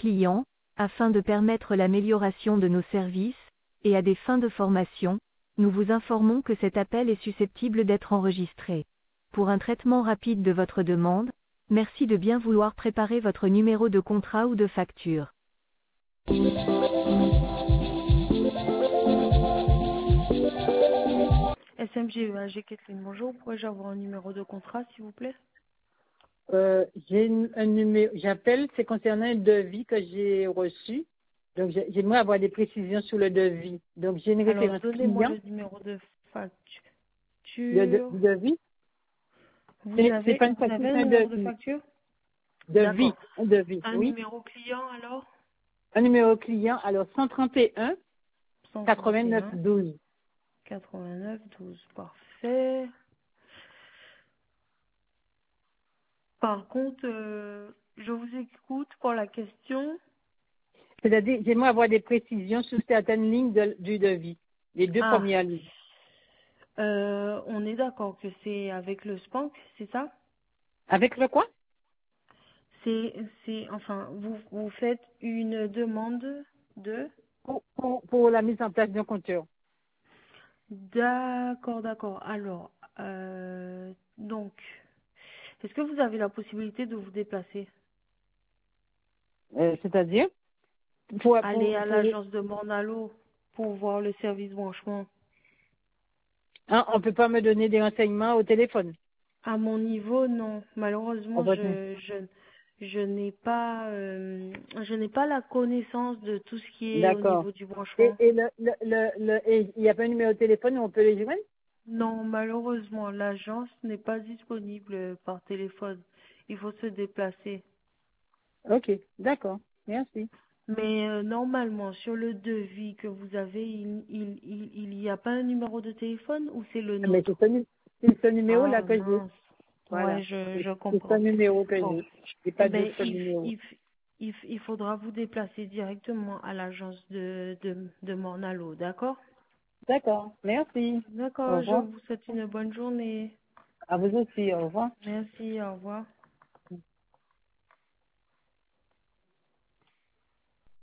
clients, afin de permettre l'amélioration de nos services, et à des fins de formation, nous vous informons que cet appel est susceptible d'être enregistré. Pour un traitement rapide de votre demande, merci de bien vouloir préparer votre numéro de contrat ou de facture. SMG, AG Kathleen, bonjour. Pourrais-je avoir un numéro de contrat, s'il vous plaît? J'ai un numéro, j'appelle, c'est concernant un devis que j'ai reçu. Donc, j'aimerais avoir des précisions sur le devis. Donc, j'ai une Alors, référence donnez-moi client le numéro de facture. du devis. Vous C'est avez, pas une vous facture, avez c'est un un numéro de devis. facture? Devis, D'accord. un devis, Un oui. numéro client, alors? Un numéro client, alors 131 89 131 12. 89 12. Parfait. Par contre, je vous écoute pour la question. C'est-à-dire, j'aimerais avoir des précisions sur certaines lignes du devis. Les deux Ah, premières lignes. on est d'accord que c'est avec le SPANC, c'est ça? Avec le quoi? Enfin, vous faites une demande de... Pour la mise en place d'un compteur. D'accord, d'accord. Alors, donc, est-ce que vous avez la possibilité de vous déplacer? C'est-à-dire, Aller à l'agence de Mornalo pour voir le service branchement. hein, on peut pas me donner des renseignements au téléphone. À mon niveau, non. À Malheureusement, votre- je n'ai pas la connaissance de tout ce qui est au D'accord. niveau du Et, branchement. et et il n'y a pas un numéro de téléphone où on peut les joindre? Non, malheureusement, l'agence n'est pas disponible par téléphone. Il faut se déplacer. Ok, d'accord. Merci. Mais normalement, sur le devis que vous avez, il y a pas un numéro de téléphone ou c'est le Mais nôtre? c'est ce numéro-là Ah que j'ai. mince. Voilà. Ouais, je C'est ce comprends. numéro que Bon. j'ai. J'ai Eh pas ben, d'autre numéro. il faudra vous déplacer directement à l'agence de Mornalo, d'accord? D'accord. Merci. Au D'accord, je revoir. vous souhaite une bonne journée. À vous aussi. Au revoir. Merci, au revoir.